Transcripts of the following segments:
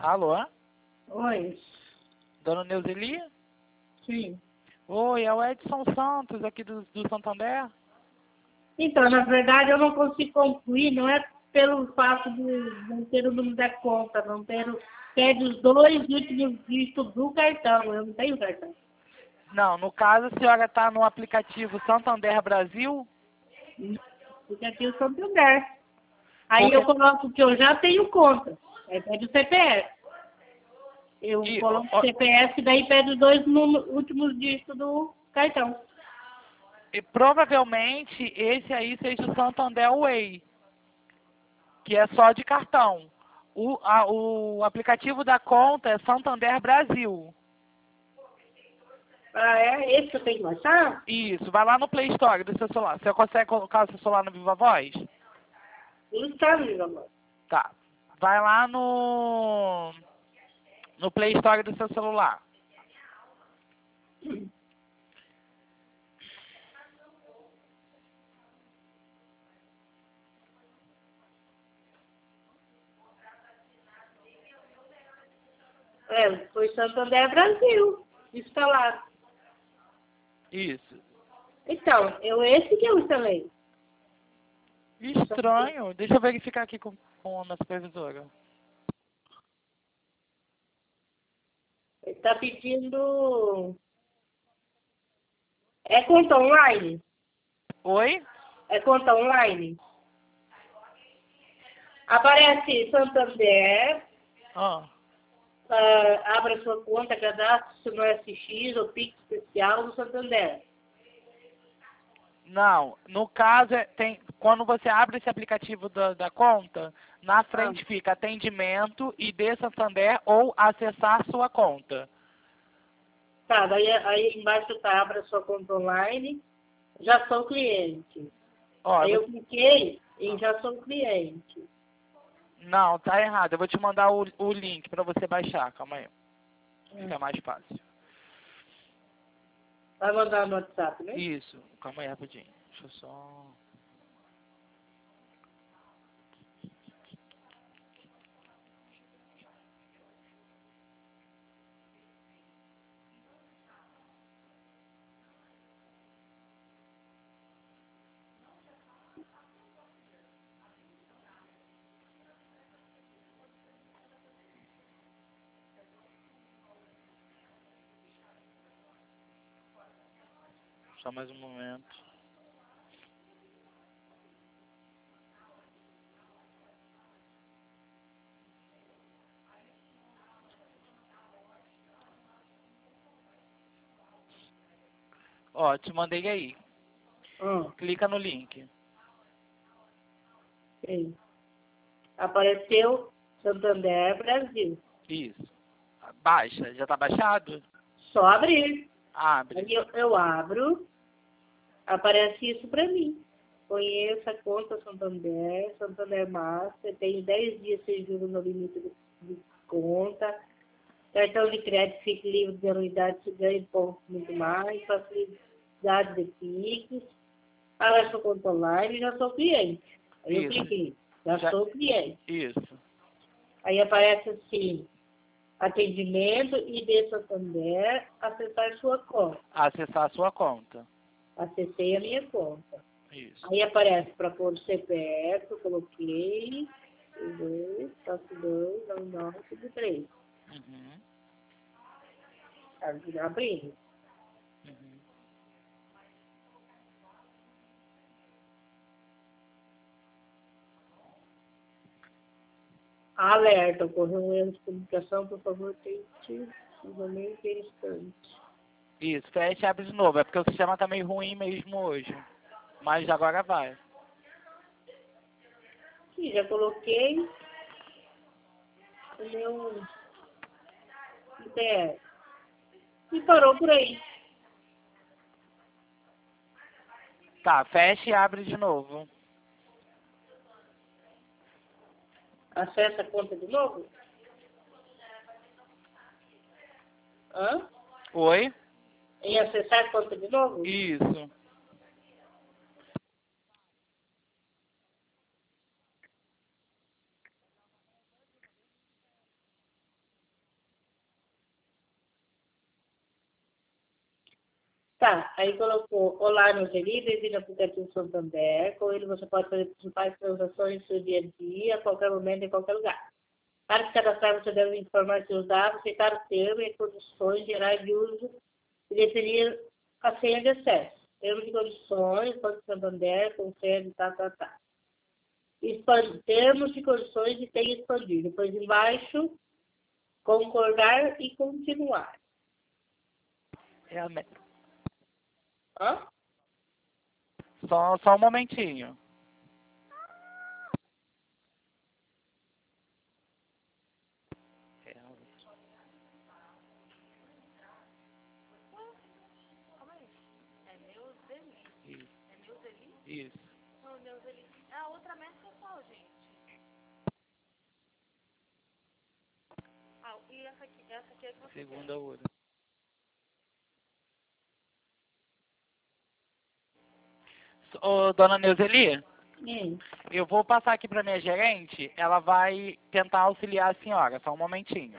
Alô? Oi. Dona Neuzeli? Sim. Oi, é o Edson Santos, aqui do Santander. Então, na verdade, eu não consigo concluir, não é pelo fato de não ter o número da conta, não ter pede os dois últimos dígitos do cartão, eu não tenho cartão. Não, no caso a senhora está no aplicativo Santander Brasil? Porque aqui eu sou do Santander. Aí Porque- eu coloco que eu já tenho conta, aí pede o CPF. Eu E, coloco ó, o CPF, daí pede os dois últimos dígitos do cartão. e provavelmente esse aí seja o Santander Way, que é só de cartão. O aplicativo da conta é Santander Brasil. Ah, é esse que eu tenho que baixar? Isso, vai lá no Play Store do seu celular. Você consegue colocar o seu celular no Viva Voz? Não está, meu amor. Tá. Vai lá no Play Store do seu celular. É, foi Santander Brasil, instalado. Isso. Então, esse que eu instalei. Estranho. Deixa eu verificar aqui com a supervisora. Ele está pedindo... É conta online? Oi? É conta online? Aparece Santander, Ah. abra sua conta, cadastre-se no SX ou PIX especial do Santander. Não, no caso, quando você abre esse aplicativo da conta, na frente fica atendimento, ID Santander ou acessar sua conta. Tá, daí aí embaixo tá, abra sua conta online, já sou cliente. Ó, Aí eu cliquei em já sou cliente. não, tá errado. Eu vou te mandar o link para você baixar. Calma aí. Fica mais fácil. Vai mandar no WhatsApp, né? Isso. Calma aí rapidinho. Deixa eu só... Só mais um momento. Ó, te mandei aí. Clica no link. Sim. Apareceu Santander Brasil. Isso. Baixa. Já tá baixado? Só abrir. Abre. Aí eu abro, aparece isso para mim. Conheça a conta Santander, Santander Master, tenho 10 dias sem juros no limite de conta, cartão de crédito fique livre de anuidade, se ganha pontos muito mais, facilidade de PIX, abra sua conta online e já sou cliente. Aí eu Isso. cliquei, já sou cliente. Isso. Aí aparece assim, atendimento, ID Santander, acessar sua conta. Acessar a sua conta. Acessei a minha conta. Isso. Aí aparece para pôr o CPF, eu coloquei 2, 2, 99, 3. Uhum. Abrindo. Uhum. Alerta, ocorreu um erro de comunicação, por favor, tente novamente em instante. Isso, fecha e abre de novo. É porque o sistema tá meio ruim mesmo hoje. Mas agora vai. Sim, já coloquei o meu CPF. E parou por aí. Tá, fecha e abre de novo. Acessa a conta de novo? Hã? Oi? Em acessar a conta de novo? Isso. Tá, aí colocou Olá, meu querido, bem-vindo ao aplicativo Santander. Com ele você pode fazer principais transações do seu dia a dia, a qualquer momento, em qualquer lugar. Para se cadastrar, você deve informar seus dados, aceitar o termo e condições gerais de uso e definir a senha de acesso. Termos e condições, Banco Santander, confere, tá. Termos e condições e tem expandir. Depois embaixo, concordar e continuar. É a meta. Hã? Só um momentinho. Isso. Isso. A outra mestra é qual, gente? Ah, e essa aqui é que você Segunda hora. Ô, dona Neuzeli, eu vou passar aqui para minha gerente, ela vai tentar auxiliar a senhora, só um momentinho.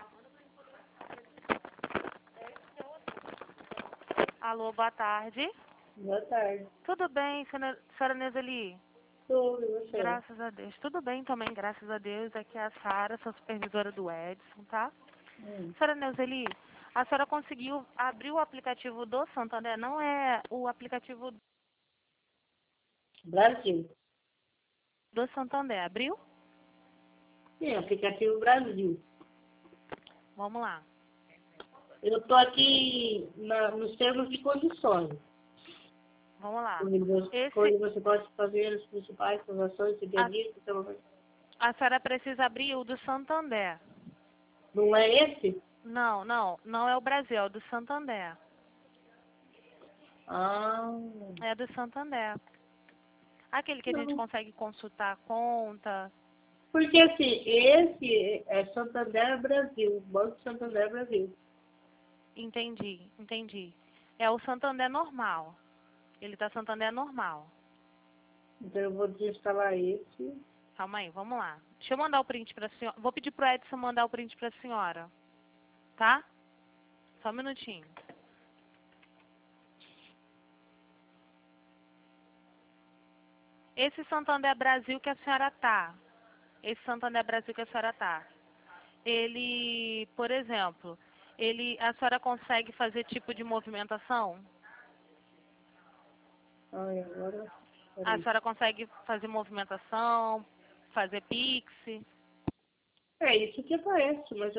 Alô, boa tarde. Boa tarde. Tudo bem, senhora Neuzeli? Tudo, e você? Graças a Deus. Tudo bem também, graças a Deus. Aqui é a Sara, sou supervisora do Edson, tá? Senhora Neuzeli, a senhora conseguiu abrir o aplicativo do Santander? Não é o aplicativo Brasil. do Santander, abriu? Sim, aplicativo Brasil. Vamos lá. Eu estou aqui nos termos de condições. Vamos lá. Onde você pode fazer as principais transações do dia a dia. A senhora precisa abrir o do Santander. Não é esse? Não é o Brasil, é o do Santander. Ah. É do Santander. Aquele que a gente Não. consegue consultar a conta. Porque assim, esse é Santander Brasil, Banco Santander Brasil. Entendi. É o Santander normal. Ele tá Santander normal. Então eu vou desinstalar esse. Calma aí, vamos lá. Deixa eu mandar o print pra senhora. Vou pedir pro Edson mandar o print pra senhora. Tá? Só um minutinho. Esse Santander Brasil que a senhora tá. Ele, por exemplo, a senhora consegue fazer tipo de movimentação? Ai, agora. A Peraí. senhora consegue fazer movimentação, fazer Pix? É isso que aparece, mas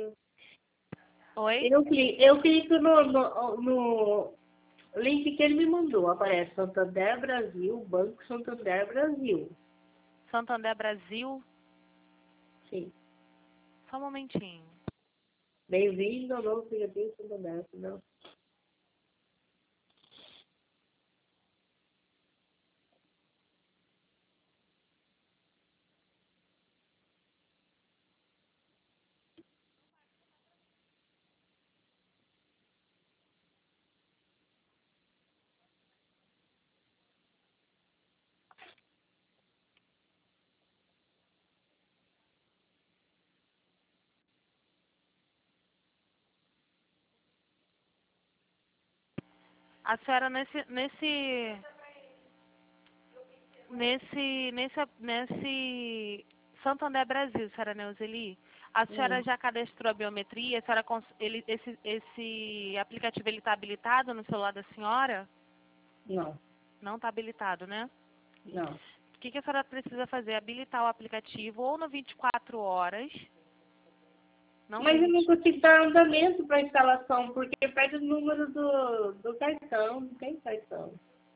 Oi? eu clico no link que ele me mandou. Aparece Santander Brasil, Banco Santander Brasil. Santander Brasil? Sim. Só um momentinho. Bem-vindo ao novo aplicativo Santander. Não. A senhora nesse Santander Brasil, senhora Neuzeli, a senhora já cadastrou a biometria? A senhora, esse aplicativo ele está habilitado no celular da senhora? Não. Não está habilitado, né? Não. O que a senhora precisa fazer? Habilitar o aplicativo ou no 24 horas. Não Mas eu 20. não consigo dar andamento para a instalação, porque pede o número do cartão, não tem cartão.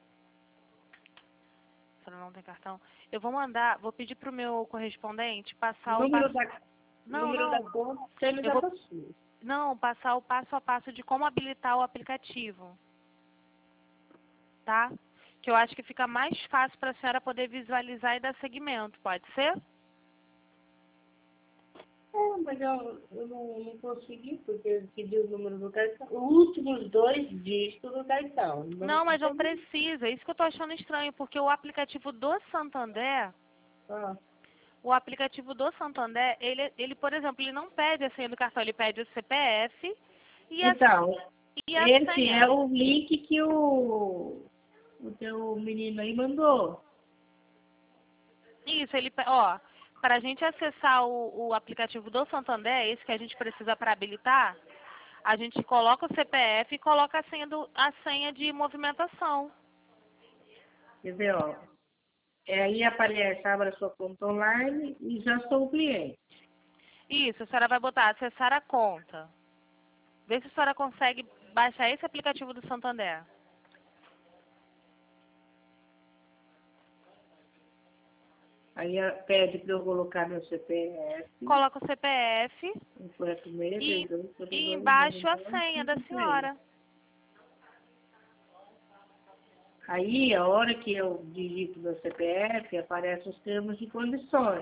A senhora não tem cartão? Eu vou pedir pro meu correspondente passar o Número passo... da Não, conta, você já passou. Não, passar o passo a passo de como habilitar o aplicativo. Tá? Que eu acho que fica mais fácil para a senhora poder visualizar e dar seguimento. Pode ser? É, mas eu não consegui, porque eu pedi o número do cartão. Os últimos 2 dígitos do cartão. Não, mas não precisa. É isso que eu tô achando estranho, porque o aplicativo do Santander, Ah, ele, por exemplo, ele não pede a senha do cartão, ele pede o CPF e então, E a Esse senha? é o link que o teu menino aí mandou. Isso, ele, ó, para a gente acessar o aplicativo do Santander, esse que a gente precisa para habilitar, a gente coloca o CPF e coloca a senha de movimentação. Quer ver, ó. Aí aparece, abra sua conta online e já sou cliente. Isso, a senhora vai botar acessar a conta. Vê se a senhora consegue baixar esse aplicativo do Santander. Aí pede para eu colocar meu CPF. Coloca o CPF Completo meio, e, 32, e 42, embaixo a 99, senha da 53. senhora. Aí, a hora que eu digito meu CPF, aparecem os termos e condições.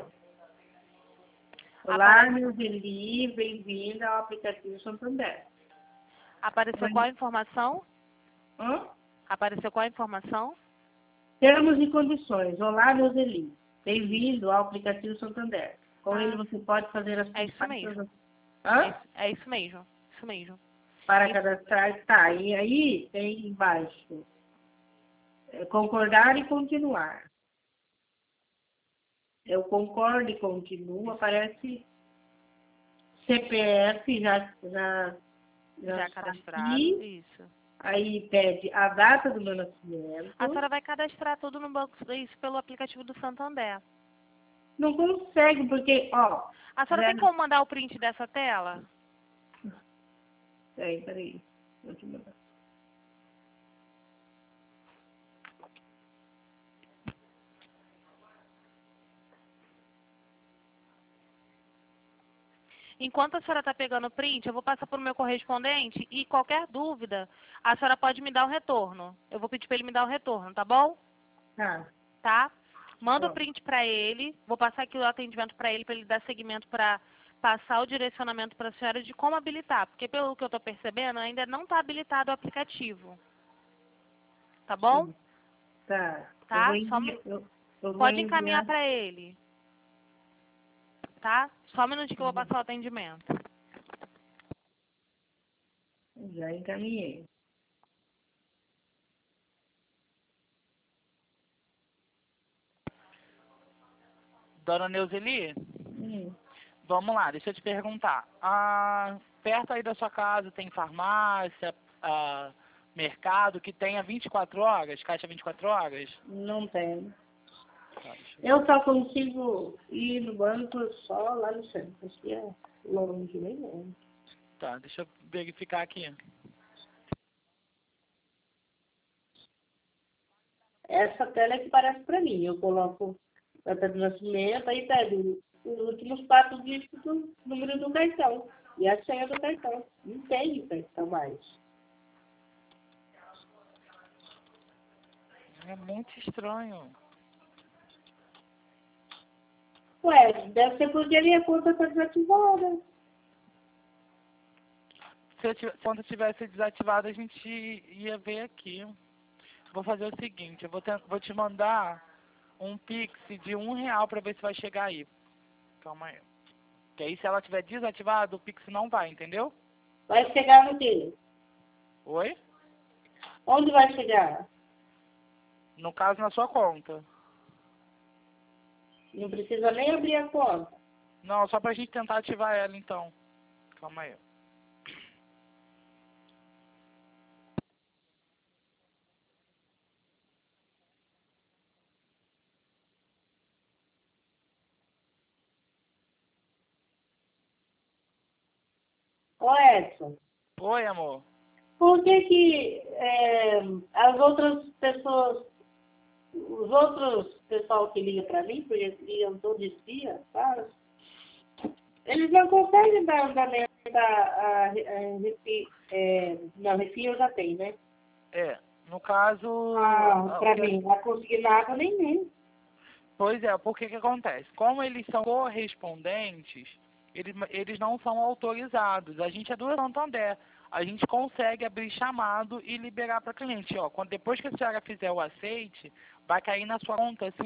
Olá, Aparece, meu Eli, bem-vindo ao aplicativo Santander. apareceu qual a informação? Hã? Apareceu qual a informação? Termos e condições. Olá, meu Eli, bem-vindo ao aplicativo Santander. Com ele você pode fazer as É isso mesmo. Hã? É isso mesmo. Isso mesmo. Para cadastrar, tá. E aí tem embaixo concordar e continuar. Eu concordo e continuo, aparece CPF já Já está cadastrado. aqui. Isso. Aí pede a data do meu nascimento. A senhora vai cadastrar tudo no banco, isso pelo aplicativo do Santander. Não consegue, porque, ó. A senhora tem como mandar o print dessa tela? Peraí. Vou te mandar. Enquanto a senhora está pegando o print, eu vou passar para o meu correspondente e qualquer dúvida, a senhora pode me dar o retorno. Eu vou pedir para ele me dar o retorno, tá bom? Tá. Tá? Manda o Ó. print para ele. Vou passar aqui o atendimento para ele dar seguimento para passar o direcionamento para a senhora de como habilitar. Porque pelo que eu estou percebendo, ainda não está habilitado o aplicativo. Tá bom? Tá. Tá? Eu vou Pode encaminhar enviar. para ele. Tá? Só um minutinho que eu vou passar o atendimento. Já encaminhei. Dona Neuzeli, Hum. vamos lá, deixa eu te perguntar. Perto aí da sua casa tem farmácia, mercado que tenha 24 horas, caixa 24 horas? Não tem. Tá, Eu só consigo ir no banco só lá no centro. Aqui é longe, bem longe. Tá, deixa eu verificar aqui. Essa tela é que parece para mim. Eu coloco data de nascimento, aí pede os últimos 4 dígitos do número do cartão. E a senha do cartão. Não tem cartão mais. É muito estranho. Ué, deve ser porque a minha conta está desativada. Se a conta tivesse desativada, a gente ia ver aqui. Vou fazer o seguinte, eu vou te mandar um Pix de R$1 para ver se vai chegar aí. Calma aí. Que aí se ela tiver desativada, o Pix não vai, entendeu? Vai chegar no quê? Oi? Onde vai chegar? No caso, na sua conta. Não precisa nem abrir a conta. Não, só pra gente tentar ativar ela, então. Calma aí. Ô Edson, Oi, amor. por que as outras pessoas, os outros pessoal que liga para mim, porque eles ligam todo dia, sabe? Eles não conseguem dar andamento na refil eu já tenho, né? No caso... Para mim, a consignada nem vem. Pois é, porque que acontece? Como eles são correspondentes, eles não são autorizados. A gente é do Santander. A gente consegue abrir chamado e liberar para cliente. Ó, depois que a senhora fizer o aceite, vai cair na sua conta R$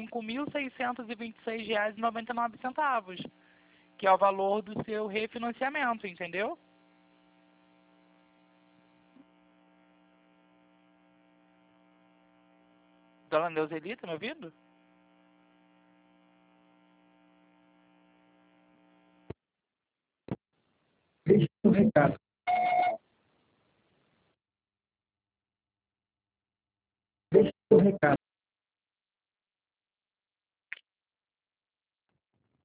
5.626,99, que é o valor do seu refinanciamento, entendeu? Dona Neuzeli, tá me ouvindo? Deixa o recado. Deixa o recado.